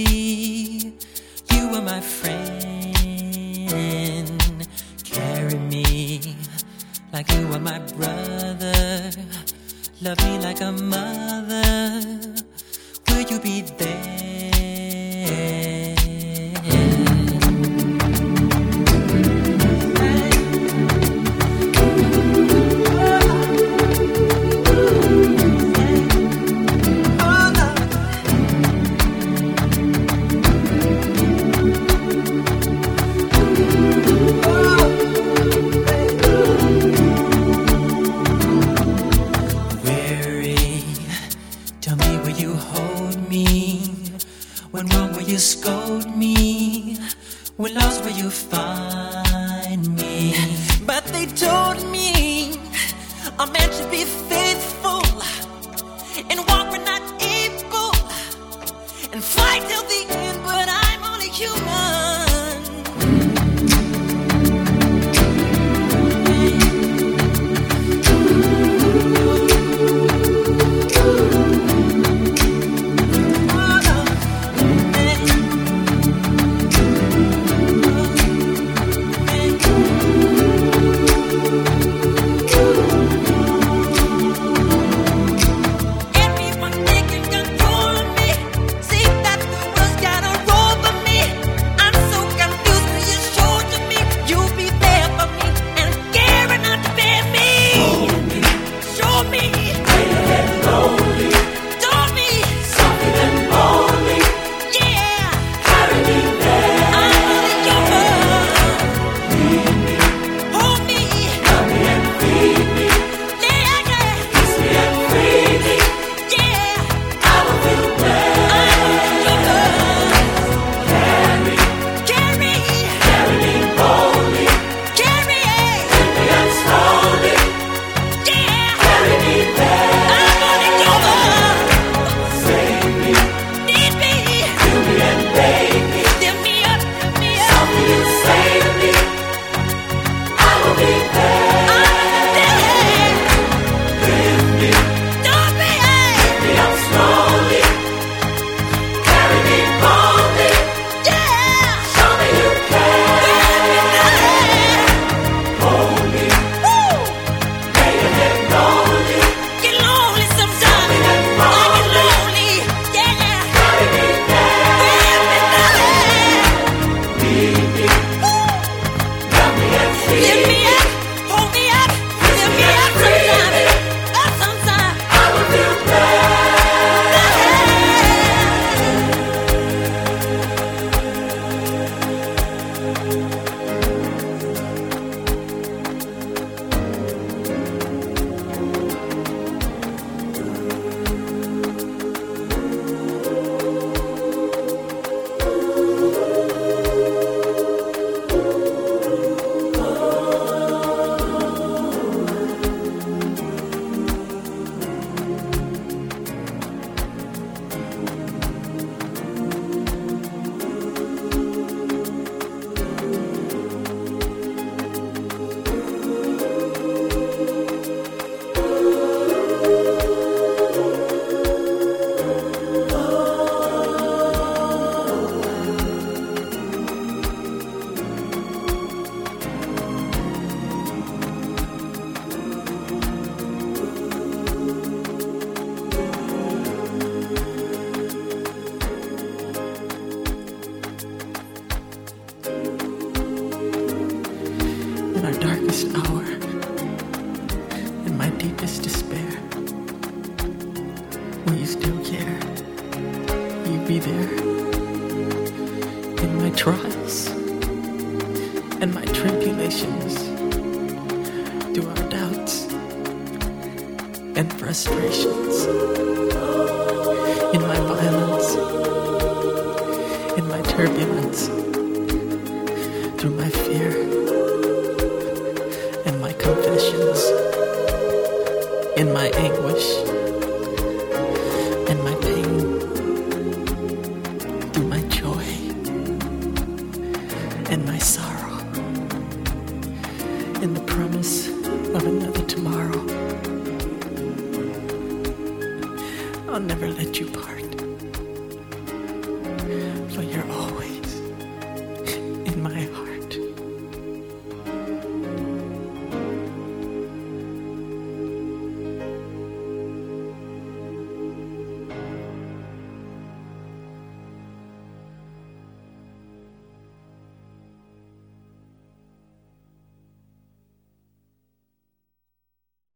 You are my friend. Carry me like you are my brother. Love me like a mother. Will you be there? Tell me, will you hold me? When wrong, will you scold me? When lost, will you find me? But they told me a man should be faithful and walk when not able and fight till the end, but I'm only human. In our darkest hour, in my deepest despair, will you still care? Will you be there? In my trials and my tribulations, through our doubts and frustrations, in my violence, in my turbulence, through my fear and my confessions, in my anguish and my pain, through my joy and my sorrow, in the promise of another tomorrow. I'll never let you part. but you're always